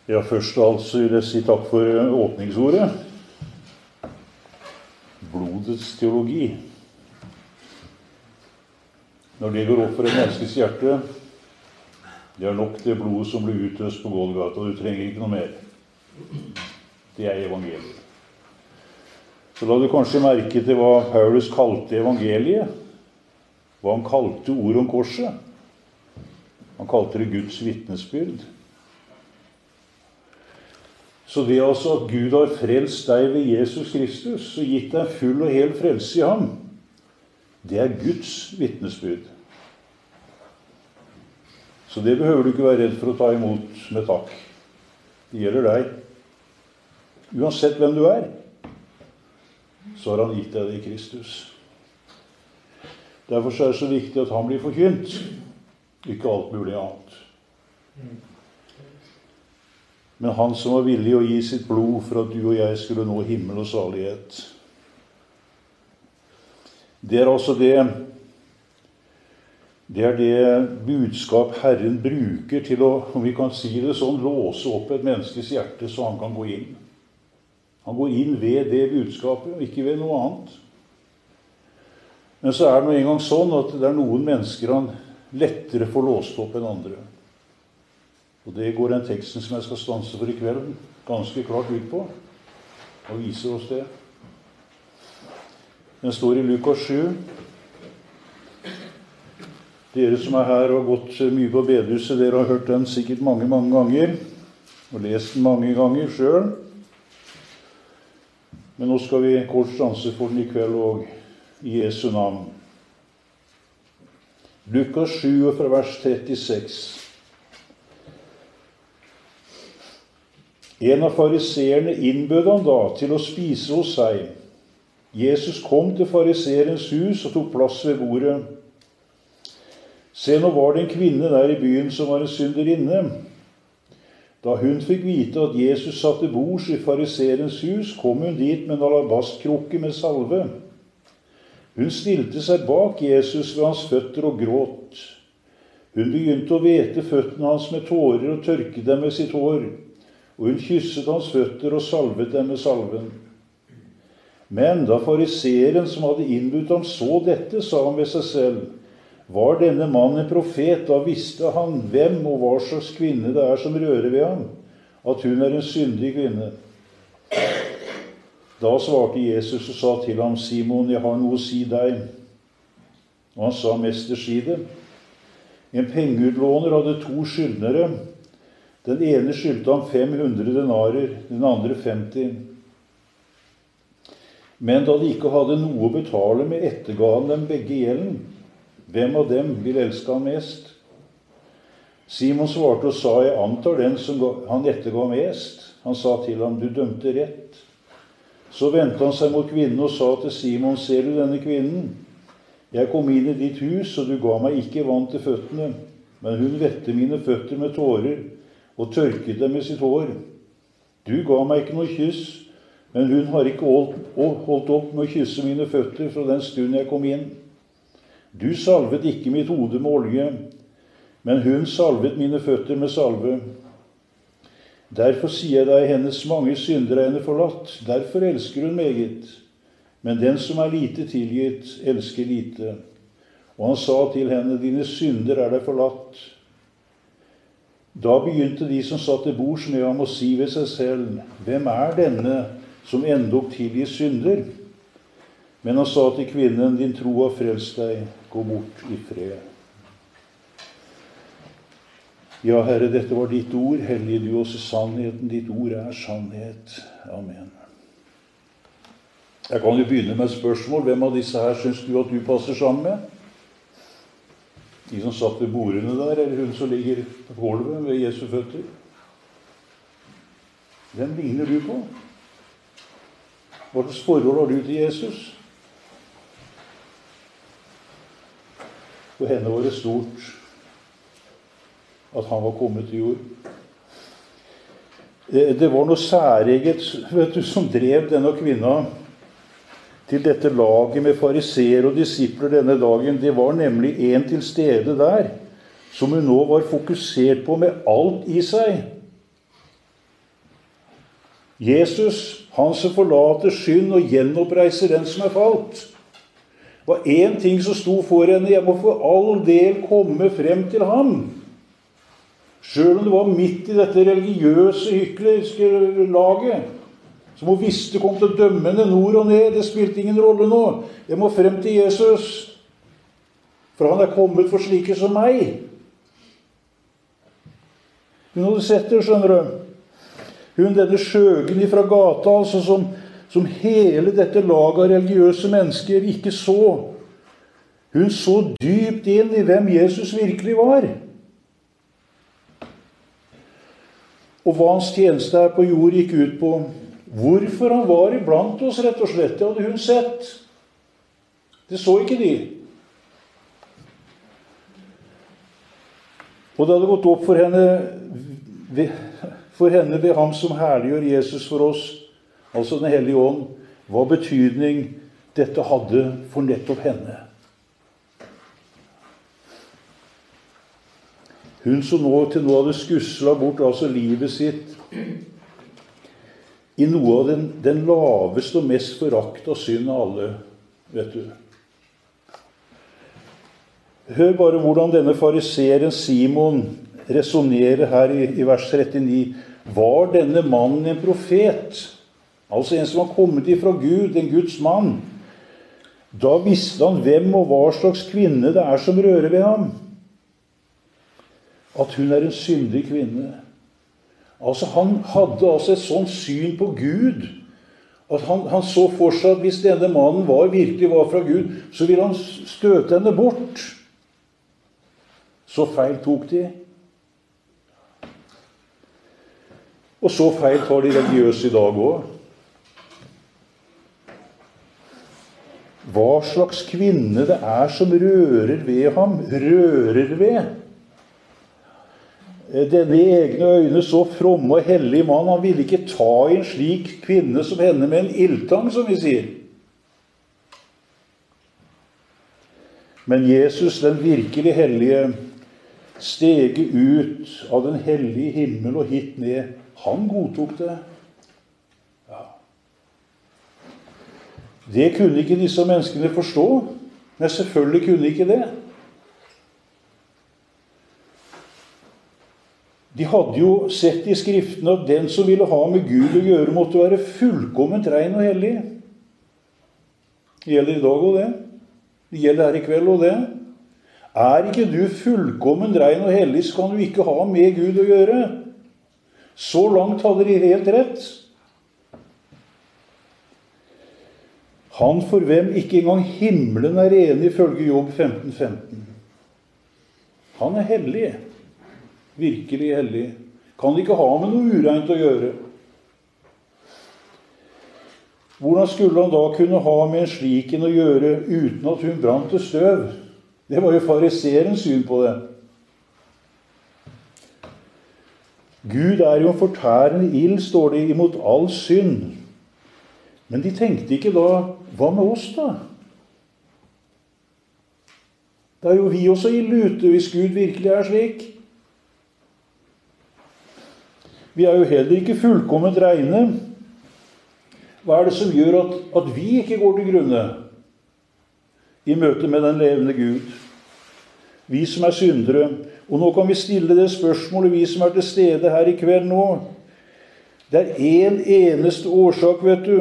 Ja, først av alt så vil jeg si takk for åpningsordet. Blodets teologi. Når det går opp for et menneskes hjerte, det er nok det blodet som ble utøst på Golgata, og du trenger ikke noe mer. Det er evangeliet. Så la du kanskje merke til hva Paulus kalte evangeliet, hva han kalte ord om korset. Han kalte det Guds vitnesbyrd. Så det er altså at Gud har frelst deg ved Jesus Kristus og gitt deg full og hel frelse i ham, det er Guds vitnesbyrd. Så det behøver du ikke være redd for å ta imot med takk. Det gjelder deg. Uansett hvem du er, så har han gitt deg det i Kristus. Derfor er det så viktig at han blir forkynt, ikke alt mulig annet. Men han som var villig å gi sitt blod for at du og jeg skulle nå himmel og salighet. Det er altså det budskap Herren bruker til å, om vi kan si det sånn, låse opp et menneskes hjerte så han kan gå inn. Han går inn ved det budskapet, og ikke ved noe annet. Men så er det nå en gang sånn at det er noen mennesker han lettere får låst opp enn andre. Og det går den teksten som jeg skal stanse for i kveld ganske klart ut på, og viser oss det. Den står i Lukas 7. Dere som er her og har gått mye på bedehuset, dere har hørt den sikkert mange, mange ganger, og lest den mange ganger selv. Men nå skal vi kort stanse for den i kveld og i Jesu navn. Lukas 7 fra vers 36. En av fariseerne innbød han da til å spise hos seg. Jesus kom til fariseerens hus og tok plass ved bordet. Se, nå var det en kvinne der i byen som var en synderinne. Da hun fikk vite at Jesus satt til bords i fariseerens hus, kom hun dit med en alabastkrukke med salve. Hun stilte seg bak Jesus ved hans føtter og gråt. Hun begynte å vete føttene hans med tårer og tørke dem med sitt hår. Og hun kysset hans føtter og salvet dem med salven. Men da fariseeren som hadde innbudt ham så dette, sa han ved seg selv, var denne mannen en profet, da visste han hvem og hva slags kvinne det er som rører ved ham, at hun er en syndig kvinne. Da svarte Jesus og sa til ham, Simon, jeg har noe å si deg. Og han sa, mester, si det. En pengeutlåner hadde 2 skyldnere. Den ene skyldte ham 500 denarer, den andre 50. Men da de ikke hadde noe å betale med, etterga han dem begge gjelden. Hvem av dem vil elske ham mest? Simon svarte og sa, jeg antar den som han etterga mest. Han sa til ham, du dømte rett. Så vendte han seg mot kvinnen og sa til Simon, ser du denne kvinnen? Jeg kom inn i ditt hus, og du ga meg ikke vann til føttene, men hun vette mine føtter med tårer, og tørket dem med sitt hår. Du ga meg ikke noe kyss, men hun har ikke holdt opp med å kysse mine føtter fra den stund jeg kom inn. Du salvet ikke mitt hode med olje, men hun salvet mine føtter med salve. Derfor sier jeg deg, hennes mange synder er henne forlatt, derfor elsker hun meget. Men den som er lite tilgitt, elsker lite. Og han sa til henne, dine synder er deg forlatt. Da begynte de som satt til bords med ham å si ved seg selv, hvem er denne som endog tilgir synder? Men han sa til kvinnen, din tro har frelst deg, gå bort i fred. Ja, Herre, dette var ditt ord, hellige du oss i sannheten, ditt ord er sannhet. Amen. Jeg kan jo begynne med et spørsmål, hvem av disse her synes du at du passer sammen med? De som satt ved bordene der, eller hun som ligger på gulvet ved Jesu føtter. Hvem ligner du på? Hva slags forhold har du til Jesus? For henne var det stort at han var kommet til jord. Det var noe særeget, som drev denne kvinna til dette laget med fariseer og disipler denne dagen. Det var nemlig en til stede der, som hun nå var fokusert på med alt i seg. Jesus, han som forlater synd og gjenoppreiser den som falt. Det var en ting som sto for henne: jeg må for all del komme frem til ham. Selv om det var midt i dette religiøse, hykleriske laget, som hun visste kom til å dømme henne nord og ned. Det spilte ingen rolle nå. Jeg må frem til Jesus, for han kommet for slike som meg. Hun hadde sett det, skjønner du. Hun, denne skjøgen fra gata, altså, som hele dette laget av religiøse mennesker ikke så. Hun så dypt inn i hvem Jesus virkelig var. Og hva hans tjeneste her på jord gikk ut på. Hvorfor han var iblant oss, rett og slett, det hadde hun sett. Det så ikke de. Og det hadde gått opp for henne ved ham som herliggjør Jesus for oss, altså Den hellige ånd, hva betydning dette hadde for nettopp henne. Hun som nå til nå hadde skuslet bort altså livet sitt i noe av den laveste og mest foraktet synd av alle, vet du. Hør bare hvordan denne fariseren Simon resonerer her i vers 39. Var denne mannen en profet? Altså en som har kommet ifra Gud, en Guds mann. Da visste han hvem og hva slags kvinne det som rører ved ham. At hun en syndig kvinne. Altså han hadde altså et sånt syn på Gud, at han så for seg at hvis denne mannen virkelig var fra Gud, så ville han støte henne bort. Så feil tok de. Og så feil tar de religiøse i dag også. Hva slags kvinne det som rører ved ham, rører ved. Denne i egne øyne så fromme og hellige mann, han ville ikke ta i en slik kvinne som henne med en ildtang, som vi sier. Men Jesus, den virkelig hellige, stege ut av den hellige himmel og hit ned. Han godtok det. Ja. Det kunne ikke disse menneskene forstå. Men selvfølgelig kunne de ikke det. De hadde jo sett i Skriftene at den som ville ha med Gud å gjøre, måtte være fullkomment ren og hellig. Det gjelder i dag og det. Det gjelder her i kveld og det. Ikke du fullkommen ren og hellig, så kan du ikke ha med Gud å gjøre. Så langt hadde de helt rett. Han for hvem ikke engang himmelen ren, ifølge Jobb 15:15. Han hellig. Virkelig hellig. Kan ikke ha med noe ureint å gjøre. Hvordan skulle han da kunne ha med en slik å gjøre uten at hun brant til støv? Det var jo fariserens syn på det. Gud jo en fortærende ild, står det, imot all synd. Men de tenkte ikke da, hva med oss da? Da jo vi også ille ute, hvis Gud virkelig slik. Vi jo heller ikke fullkomment reine. Hva det som gjør at vi ikke går til grunne i møte med den levende Gud? Vi som syndere. Og nå kan vi stille det spørsmålet, vi som til stede her i kveld nå. Det en eneste årsak, vet du.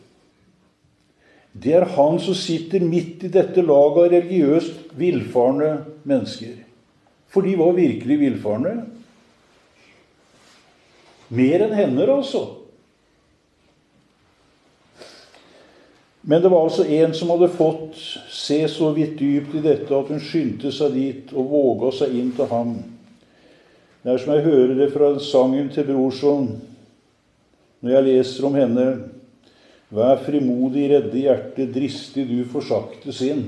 Det han som sitter midt i dette laget av religiøst villfarne mennesker. For de var virkelig villfarne. Mer enn hender, altså. Men det var altså en som hadde fått se så vidt dypt i dette at hun skyndte seg dit og våget seg inn til ham. Det som jeg hører det fra sangen til Brorson, når jeg leser om henne. Vær frimodig, redde hjerte, dristig du forsakte sinn.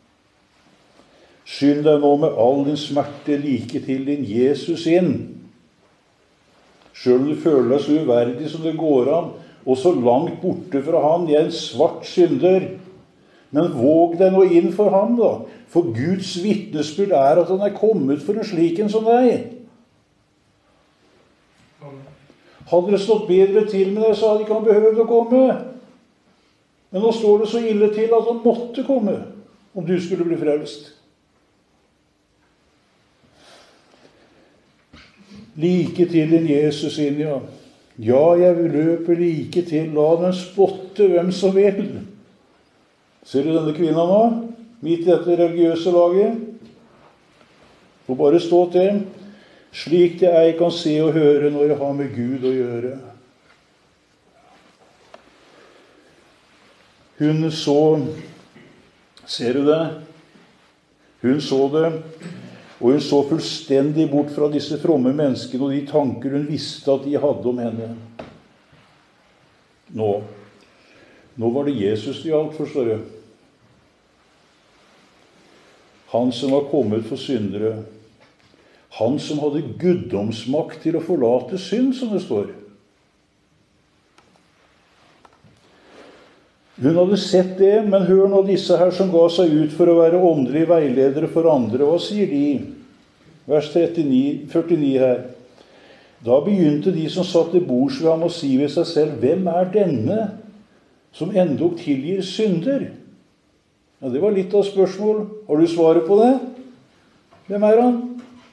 Skynd deg nå med all din smerte like til din Jesus inn. Selv om du føler deg så uverdig som det går an, og så langt borte fra han, en svart synder. Men våg deg nå inn for ham da, for Guds vitnesbyrd at han kommet for en slik en som deg. Hadde det stått bedre til med deg, så hadde ikke han behøvd å komme. Men nå står det så ille til at han måtte komme, om du skulle bli frelst. Like til din Jesus inn, ja. Ja, jeg løper like til, la den spotte hvem som vil. Ser du denne kvinna nå? Midt i dette religiøse laget? Får bare stå til. Slik det jeg kan se og høre når jeg har med Gud å gjøre. Hun så, ser du det? Hun så det, og hun så fullstendig bort fra disse fromme menneskene og de tanker hun visste at de hadde om henne. Nå var det Jesus det gjaldt, forstår du. Han som var kommet for syndere. Han som hadde guddomsmakt til å forlate synd, som det står. Hun hadde sett det, men hør nå disse her som ga seg ut for å være åndelige veiledere for andre. Hva sier de? Vers 49 her. Da begynte de som satt til bords ved ham å si ved seg selv, hvem er denne som endog tilgir synder? Ja, det var litt av spørsmål. Har du svaret på det? Hvem er han?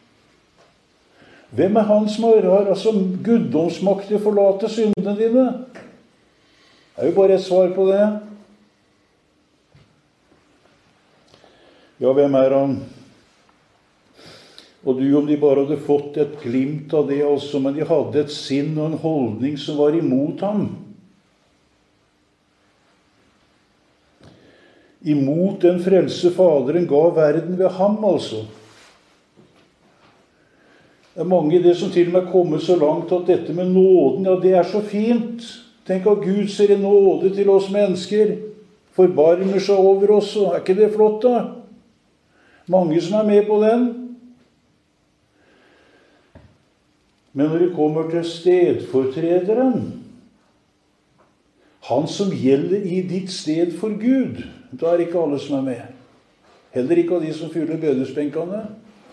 Hvem er han som har guddomsmakt til å forlate syndene dine? Det er jo bare et svar på det. Ja, hvem er han? Og du, om de bare hadde fått et glimt av det altså, men de hadde et sinn og en holdning som var imot ham. Imot den frelse Faderen ga verden ved ham, altså. Det er mange i det som til og med kommer så langt at dette med nåden, ja, det er så fint. Tenk at Gud ser en nåde til oss mennesker, forbarmer seg over oss, og er ikke det flott da? Mange som er med på den. Men når det kommer til stedfortrederen, han som gjelder i ditt sted for Gud, da er ikke alle som er med. Heller ikke av de som fyller bønnesbenkene.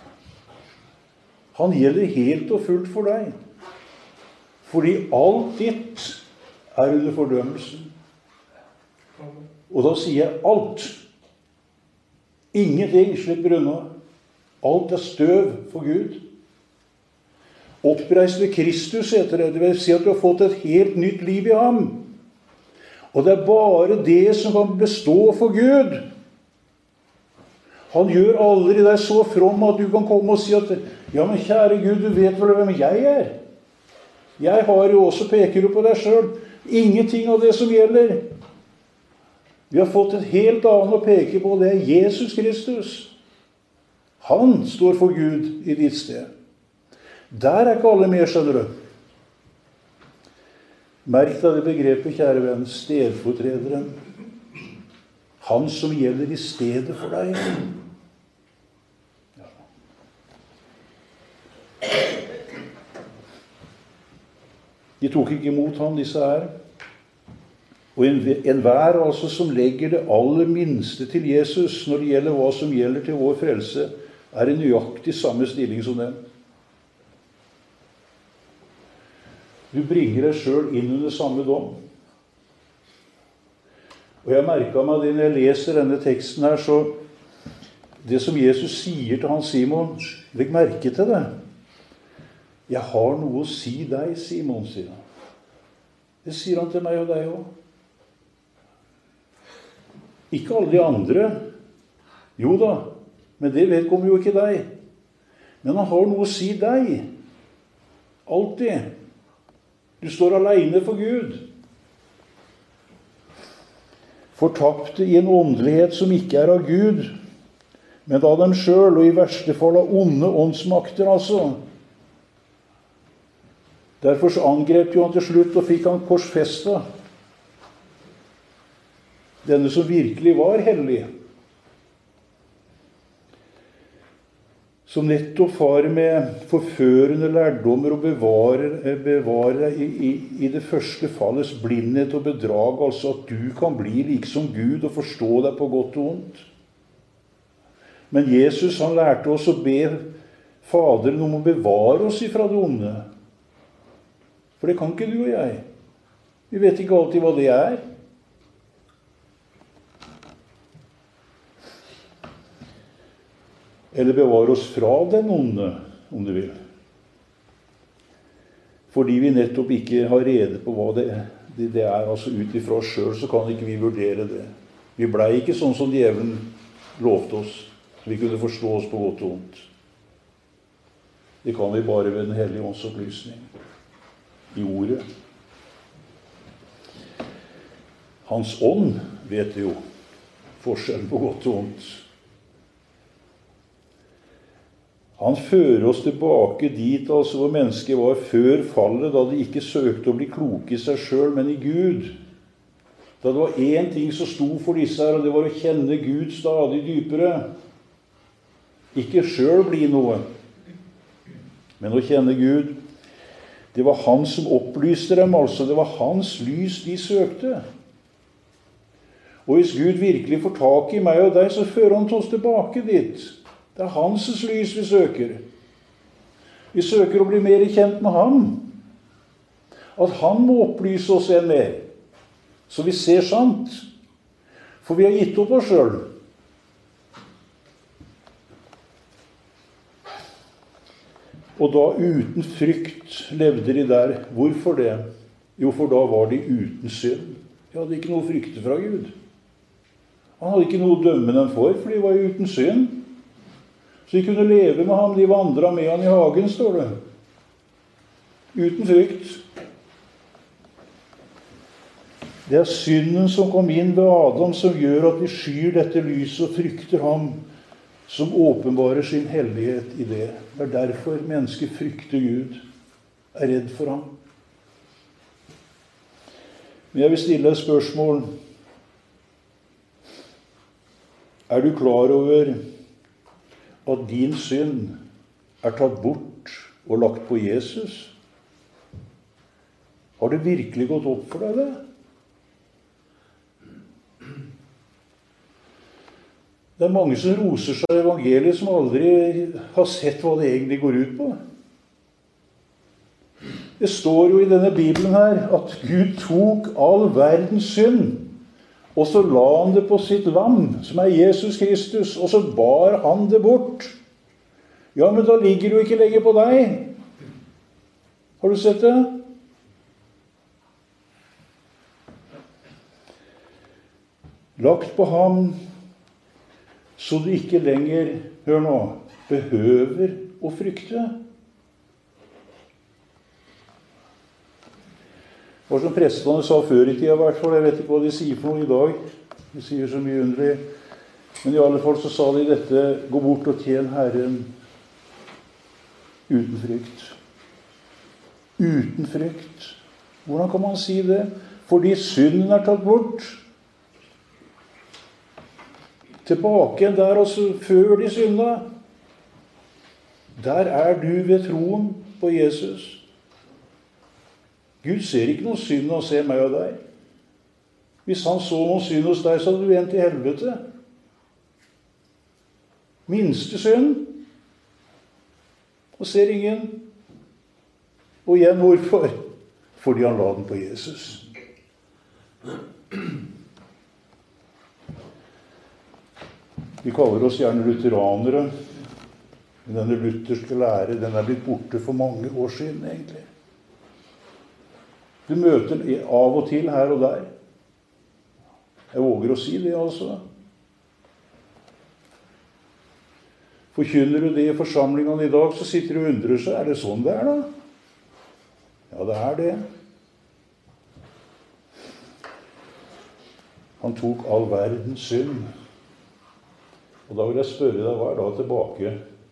Han gjelder helt og fullt for deg. Fordi alt ditt er under fordømmelsen. Og da sier jeg alt. Ingenting slipper unna. Alt er støv for Gud. Oppreist ved Kristus, heter det. Det vil si at du har fått et helt nytt liv i ham. Og det er bare det som kan bestå for Gud. Han gjør aldri deg så from at du kan komme og si at ja, men kjære Gud, du vet vel hvem jeg er? Jeg har jo også, peker du på deg selv, ingenting av det som gjelder. Vi har fått et helt annet å peke på, det er Jesus Kristus. Han står for Gud i ditt sted. Der er ikke alle med, skjønner du. Merk deg det begrepet, kjære venn, stedfortrederen. Han som gjelder i stedet for deg. Ja. De tok ikke imot ham, disse her. Og enhver altså som legger det aller minste til Jesus når det gjelder hva som gjelder til vår frelse, er i nøyaktig samme stilling som dem. Du bringer deg selv inn under samme dom. Og jeg merket meg det når jeg leser denne teksten her, så det som Jesus sier til han Simon, legg merke til det. Jeg har noe å si deg, Simon, sier han. Det sier han til meg og deg også. Ikke alle de andre. Jo da, men det vedkommer jo ikke deg. Men han har noe å si deg. Alltid. Du står alene for Gud. Fortapte i en åndelighet som ikke er av Gud, men av dem selv, og i verste fall av onde åndsmakter, altså. Derfor så angrep jo han til slutt og fikk han korsfesta. Denne som virkelig var hellig. Som nettopp farer med forførende lærdommer og bevarer i det første fallets blindhet og bedrag, altså at du kan bli liksom Gud og forstå deg på godt og ondt. Men Jesus, han lærte oss å be Faderen om å bevare oss ifra det onde. For det kan ikke du og jeg. Vi vet ikke alltid hva det er. Eller bevare oss fra den onde, om du vil. Fordi vi nettopp ikke har rede på hva det er. Altså ut ifra oss selv, så kan ikke vi vurdere det. Vi ble ikke sånn som djevelen lovte oss. Så vi kunne forstå oss på godt og ondt. Det kan vi bare ved den hellige ånds opplysning. I ordet. Hans ånd vet jo forskjellen på godt og ondt. Han fører oss tilbake dit altså hvor mennesket var før fallet, da de ikke søkte å bli kloke i seg selv, men i Gud. Da det var én ting som sto for disse her, og det var å kjenne Gud stadig dypere. Ikke selv bli noe, men å kjenne Gud. Det var han som opplyste dem, altså. Det var hans lys de søkte. Og hvis Gud virkelig får tak i meg og deg, så fører han oss tilbake dit. Det er hans lys vi søker. Vi søker å bli mer kjent med ham. At han må opplyse oss en mer, så vi ser sant. For vi har gitt opp oss selv. Og da uten frykt levde de der. Hvorfor det? Jo, for da var de uten synd. De hadde ikke noe å frykte fra Gud. Han hadde ikke noe å dømme dem for de var jo uten synd. Så de kunne leve med ham, de vandret med han i hagen, står det. Uten frykt. Det er synden som kom inn ved Adam, som gjør at vi skyr dette lyset og frykter ham, som åpenbarer sin hellighet i det. Det er derfor mennesket frykter Gud, er redd for ham. Men jeg vil stille et spørsmål. Er du klar over at din synd er tatt bort og lagt på Jesus? Har det virkelig gått opp for deg det? Det er mange som roser seg i evangeliet som aldri har sett hva det egentlig går ut på. Det står jo i denne Bibelen her at Gud tok all verdens synd, og så la han det på sitt lam, som er Jesus Kristus, og så bar han det bort. Ja, men da ligger det jo ikke lenger på deg. Har du sett det? Lagt på ham, så du ikke lenger, hør nå, behøver å frykte. Det var som prestene sa før i tida, i hvert fall. Jeg vet ikke hva de sier for noe i dag. De sier så mye underlig. Men i alle fall så sa de dette: gå bort og tjen Herren uten frykt. Uten frykt. Hvordan kan man si det? Fordi synden er tatt bort. Tilbake igjen der, altså før de synda. Der er du ved troen på Jesus. Gud ser ikke noe synd når han ser meg og deg. Hvis han så noe synd hos deg, så hadde du endt i helvete. Minste synd. Og ser ingen. Og igjen, hvorfor? Fordi han la den på Jesus. Vi kaller oss gjerne lutheranere. Men denne lutherske lære, den er blitt borte for mange år siden, egentlig. Du møter av og til her og der. Jeg våger å si det, altså. Forkynner du det i forsamlingene i dag, så sitter du og undrer seg. Er det sånn det er, da? Ja, det er det. Han tok all verdens synd. Og da vil jeg spørre deg, hva er da tilbake?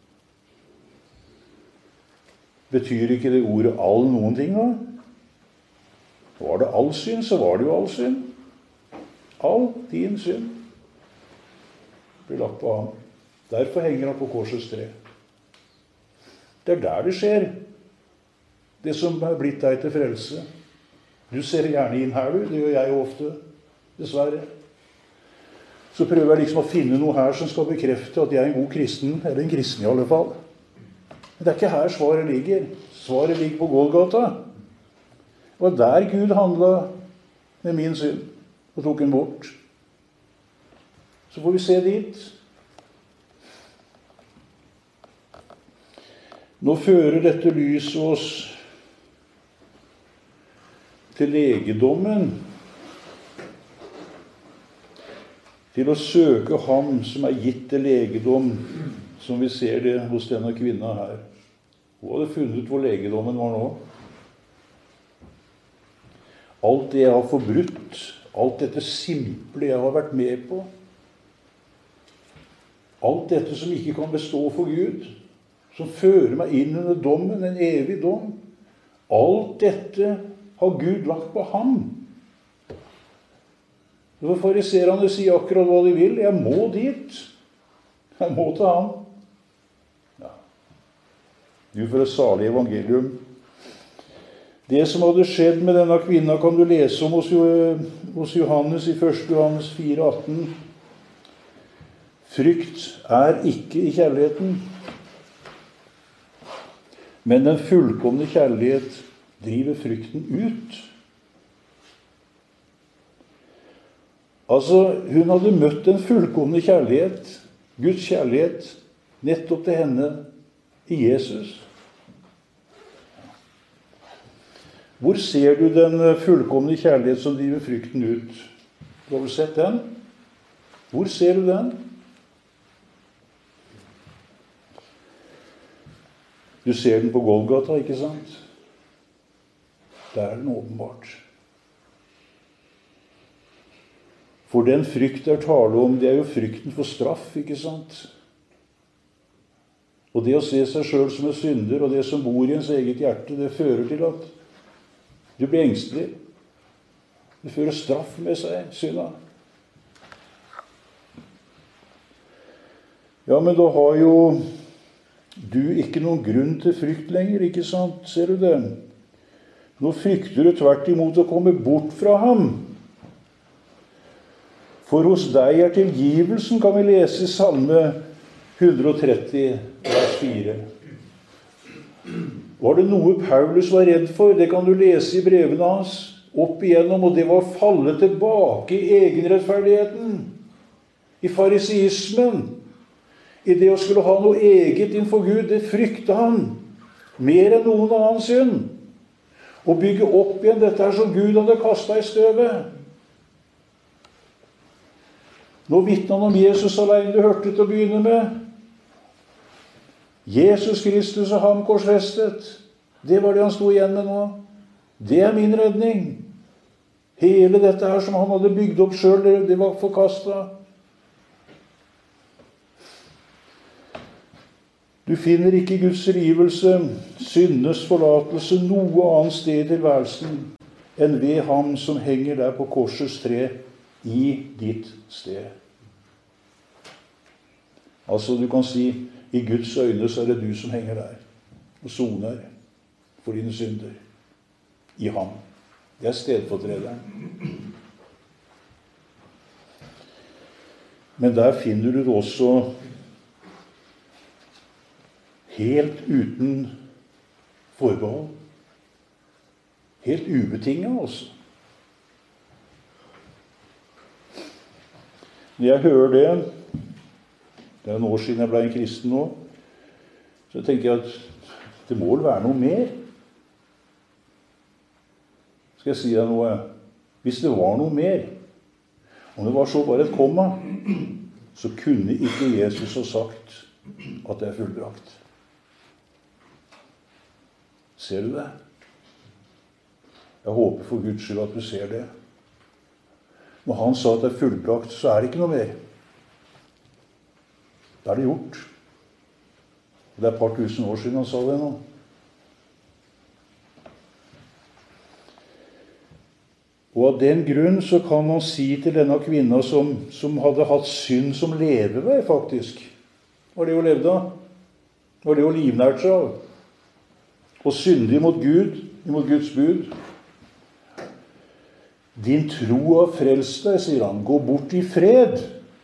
Betyr ikke det ordet all noen ting, da? Var det all synd, så var det jo all synd. All din synd blir lagt på ham. Derfor henger han på korsets tre. Det er der det skjer. Det som er blitt deg til frelse. Du ser gjerne inn her, du. Det gjør jeg jo ofte. Dessverre. Så prøver jeg liksom å finne noe her som skal bekrefte at jeg er en god kristen. Eller en kristen i alle fall. Men det er ikke her svaret ligger. Svaret ligger på Golgata. Det var der Gud handlet med min synd og tok den bort. Så får vi se dit. Nå fører dette lyset oss til legedommen, til å søke ham som er gitt til legedom, som vi ser det hos denne kvinna her. Hun hadde funnet hvor legedommen var nå. Alt det jeg har forbrutt, alt dette simple jeg har vært med på, alt dette som ikke kan bestå for Gud, som fører meg inn under dommen, en evig dom, alt dette har Gud lagt på ham. Så fariserene sier akkurat hva de vil. Jeg må dit. Jeg må til ham. Ja. Du, for et salig evangelium. Det som hadde skjedd med denne kvinna kan du lese om hos Johannes i 1. Johannes 4,18. Frykt er ikke i kjærligheten, men den fullkomne kjærlighet driver frykten ut. Altså, hun hadde møtt den fullkomne kjærlighet, Guds kjærlighet, nettopp til henne i Jesus. Hvor ser du den fullkomne kjærlighet som driver frykten ut? Du har vel sett den? Hvor ser du den? Du ser den på Golgata, ikke sant? Der er den åpenbart. For den frykt er tale om, det er jo frykten for straff, ikke sant? Og det å se seg selv som en synder, og det som bor i ens eget hjerte, det fører til at du blir engstelig. Det fører straff med seg, synda. Ja, men da har jo du ikke noen grunn til frykt lenger, ikke sant? Ser du det? Nå frykter du tvert imot å komme bort fra ham. For hos deg er tilgivelsen, kan vi lese i Salme 130, vers 4. Var det noe Paulus var redd for? Det kan du lese i brevene hans opp igjennom, og det var å falle tilbake i egenrettferdigheten, i fariseismen, i det å skulle ha noe eget innenfor Gud. Det frykte han mer enn noen annen synd. Å bygge opp igjen dette her som Gud hadde kastet i støvet. Nå vitnet han om Jesus alene, du hørte til å begynne med. Jesus Kristus og ham korsfestet. Det var det han sto igjen med nå. Det er min redning. Hele dette her som han hadde bygd opp selv, det var forkastet. Du finner ikke Guds tilgivelse, syndes forlatelse, noe annet sted i tilværelsen enn ved ham som henger der på korsets tre i ditt sted. Altså du kan si, i Guds øyne så er det du som henger der og soner for dine synder. I ham. Det er stedfortrederen. Men der finner du det også helt uten forbehold. Helt ubetinget også. Når jeg hører det er noen år siden jeg ble en kristen nå, så tenker jeg at det må vel være noe mer. Skal jeg si deg noe? Hvis det var noe mer, om det var så bare et komma, så kunne ikke Jesus ha sagt at det er fullbrakt. Ser du det? Jeg håper for Guds skyld at du ser det. Når han sa at det er fullbrakt, så er det ikke noe mer. Det er det gjort. Det er et par tusen år siden han sa det nå. Og av den grunn så kan man si til denne kvinna som hadde hatt synd som levevei, faktisk. Var det hun levde av? Var det hun livnært seg av? Og syndig mot Gud, mot Guds bud. Din tro har frelst deg, sier han. Gå bort i fred.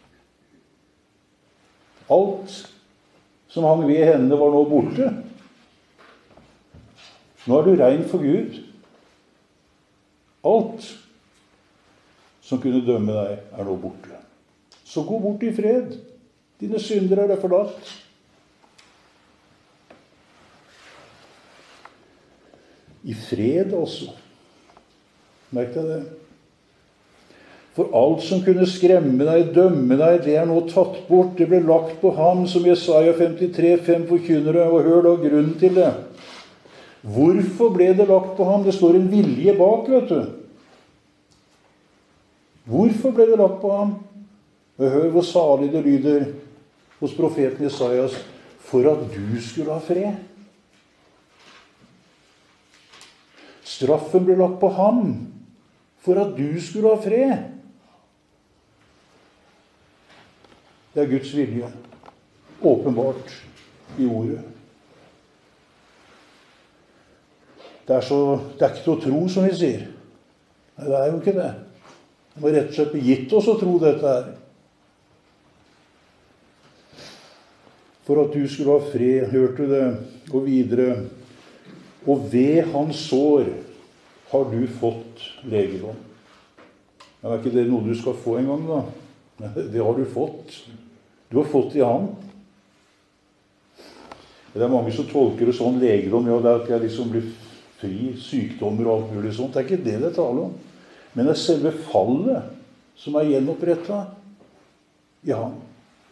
Alt som hang ved henne var nå borte. Nå er du rein for Gud. Alt som kunne dømme deg, er nå borte. Så gå bort i fred. Dine synder er deg forlatt. I fred altså. Merk deg det. For alt som kunne skremme deg, dømme deg, det er nå tatt bort. Det ble lagt på ham, som Jesaja 53:5 forkynner det, og hør da grunnen til det. Hvorfor ble det lagt på ham? Det står en vilje bak, vet du. Hvorfor ble det lagt på ham? Og hør hvor salig det lyder hos profeten Jesajas. For at du skulle ha fred. Straffen ble lagt på ham. For at du skulle ha fred. Det er Guds vilje. Åpenbart i ordet. Det er ikke til å tro, som vi sier. Nei, det er jo ikke det. Det må rett og slett bli gitt oss å tro dette her. For at du skulle ha fred, hørte du det, og videre. Og ved hans sår har du fått legedom. Men er ikke det noe du skal få en gang, da? Det har du fått. Du har fått i ham. Det er mange som tolker det sånn legedom, ja, det er at jeg liksom blir fri, sykdommer og alt mulig sånt. Det er ikke det det taler om. Men det er selve fallet som er gjenopprettet i ham.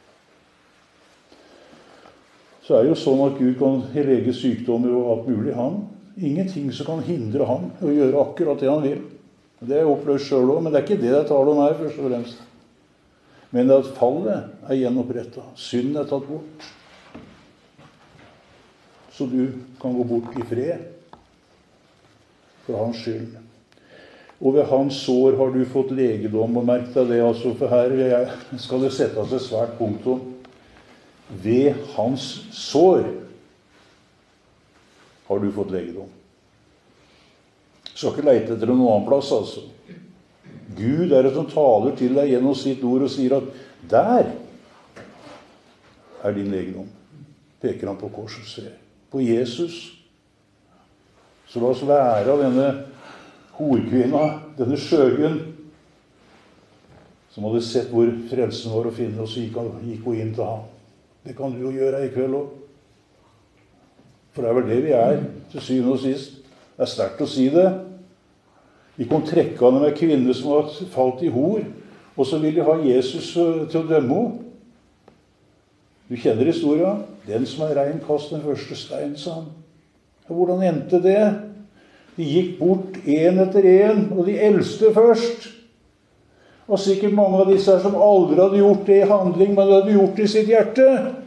Så er det jo sånn at Gud kan helege sykdommer og alt mulig i ham. Ingenting som kan hindre ham å gjøre akkurat det han vil. Det er oppløst selv også, men det er ikke det det taler om her, først og fremst. Men det at fallet er gjenopprettet. Synden er tatt bort. Så du kan gå bort i fred for hans skyld. Og ved hans sår har du fått legedom. Og merk deg det, altså, for her skal det settes et svært punktum. Ved hans sår har du fått legedom. Skal ikke lete etter noen annen plass, altså. Gud er det som taler til deg gjennom sitt ord og sier at der er din legedom. Peker han på korsets tre. På Jesus. Så la oss være av denne horkvinna, denne skjøgen, som hadde sett hvor frelsen var å finne, og så gikk hun inn til ham. Det kan du jo gjøre i kveld også. For det er vel det vi er, til syvende og sist. Det er sterkt å si det. Vi kom trekkende med kvinner som har falt i hor, og så vil de ha Jesus til å dømme henne. Du kjenner historien. Den som er rein, kast den første stein, sa han. Hvordan endte det? De gikk bort en etter en, og de eldste først. Og sikkert mange av disse her som aldri hadde gjort det i handling, men hadde gjort det i sitt hjerte.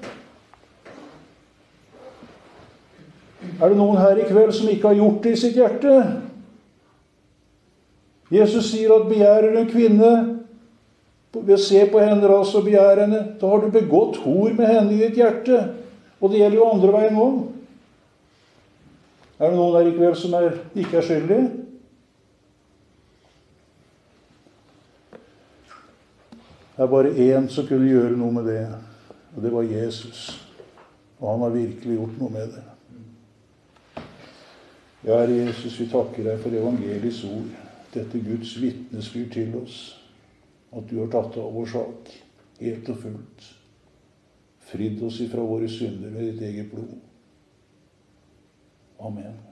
Er det noen her i kveld som ikke har gjort det i sitt hjerte? Jesus sier at begjærer en kvinne, ved å se på henne altså og begjære henne, da har du begått hor med henne i ditt hjerte. Og det gjelder jo andre veien om. Er det noen her i kveld som ikke er skyldig? Det er bare én som kunne gjøre noe med det, og det var Jesus. Og han har virkelig gjort noe med det. Ja, Herre Jesus, vi takker deg for evangeliets ord. Dette Guds vitnesbyrd til oss. At du har tatt av vår sak, helt og fullt. Fridd oss ifra våre synder med ditt eget blod. Amen.